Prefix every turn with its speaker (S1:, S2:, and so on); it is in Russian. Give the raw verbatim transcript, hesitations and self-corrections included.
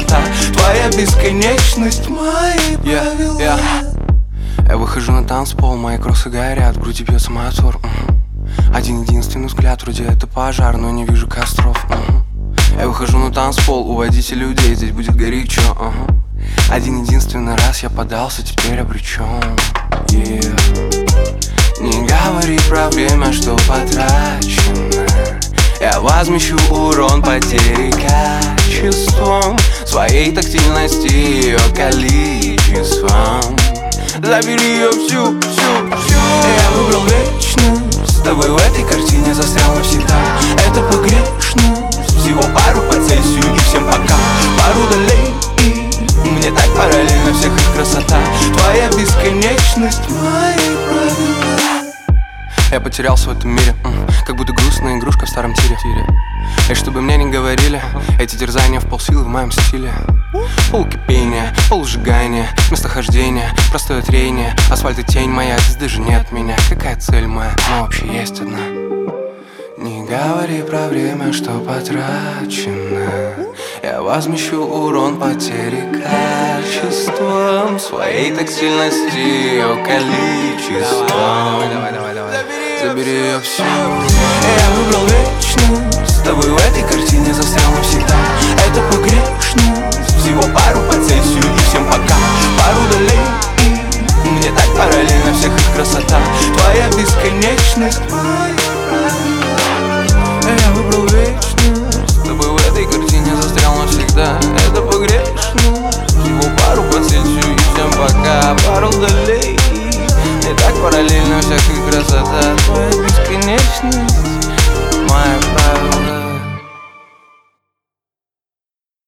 S1: красота, твоя бесконечность, мои правила.
S2: yeah, yeah. Я выхожу на танцпол, мои кроссы горят, в груди бьется мотор. uh-huh. Один единственный взгляд, вроде это пожар, но не вижу костров. uh-huh. Я выхожу на танцпол, уводите людей, здесь будет горячо. uh-huh. Один единственный раз я подался, теперь обречен. yeah. Не говори про время, что потрачено. Я возмещу урон потери качеством своей тактильности, ее количеством. Забери ее всю, всю, всю.
S1: Я выбрал вечность, с тобой в этой картине застрял навсегда. Это погрешность, всего пару по Цельсию и всем пока. Пару долей, и мне так параллельно всех их красота. Твоя бесконечность, мои правила.
S2: Я потерялся в этом мире, как будто грустная игрушка в старом тире. И чтобы мне не говорили, эти терзания в полсилы в моем стиле. Полукипения, полусжигания, местохождение, простое трение. Асфальт и тень моя, здесь даже нет меня. Какая цель моя? Но вообще есть одна. Не говори про время, что потрачено. Я возмещу урон потери качеством своей тактильности, ее количеством. Забери ее всю.
S1: Я выбрал вечность, с тобой в этой картине застрял навсегда. Это погрешность, всего пару по Цельсию и всем пока. Пару долей, и мне так параллельно всех их красота. Твоя бесконечность, моя